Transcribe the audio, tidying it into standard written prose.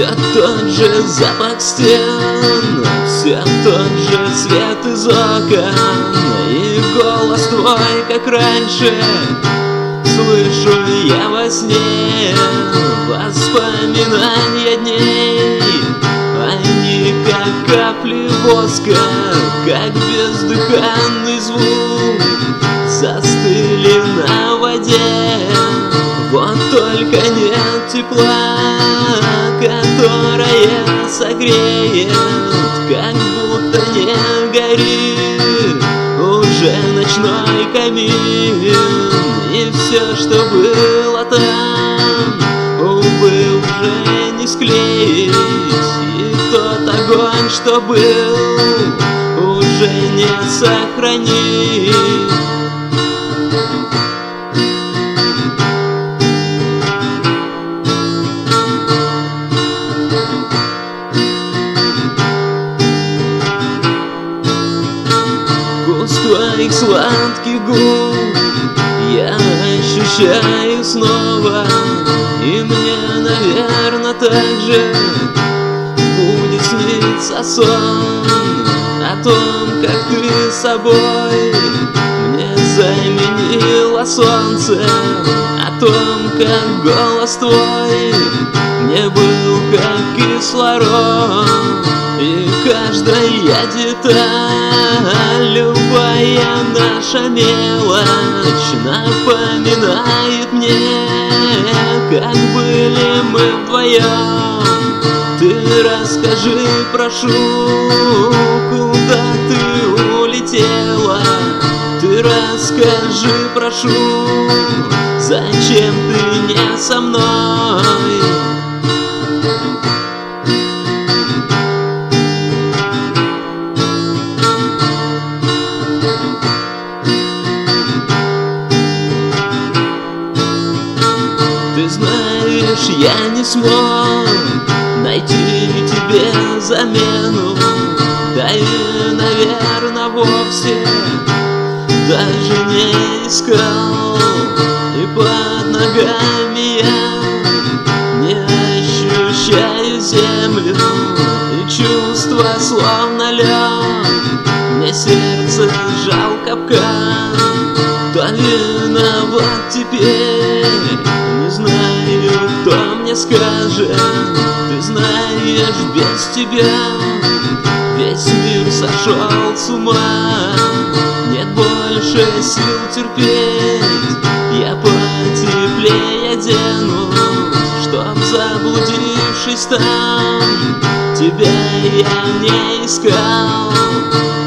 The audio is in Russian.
Все тот же запах стен, все тот же свет из окон, и голос твой, как раньше, слышу я во сне. Воспоминания дней, они как капли воска, как бездыханный звук, застыли на воде. Вот только нет тепла, которое согреет, как будто не горит уже ночной камин. И все, что было там, увы, уже не склеить. И тот огонь, что был, уже не сохранить. Вкус твоих сладких губ я ощущаю снова, и мне, наверное, так же будет сниться сон о том, как ты собой мне заменила солнце, о том, как голос твой мне был как кислород. И каждая деталь, любая наша мелочь напоминает мне, как были мы вдвоем. Ты расскажи, прошу, куда ты улетела. Ты расскажи, прошу, зачем ты не со мной. Ты знаешь, я не смог найти тебе замену, да и, наверное, вовсе даже не искал. И под ногами я не ощущаю землю, и чувства словно лед мне сердце сжал капкан. То виноват теперь, не знаю, кто мне скажет. Ты знаешь, без тебя весь мир сошел с ума. Нет больше сил терпеть, я потеплее оденусь, чтоб, заблудившись там, тебя я не искал.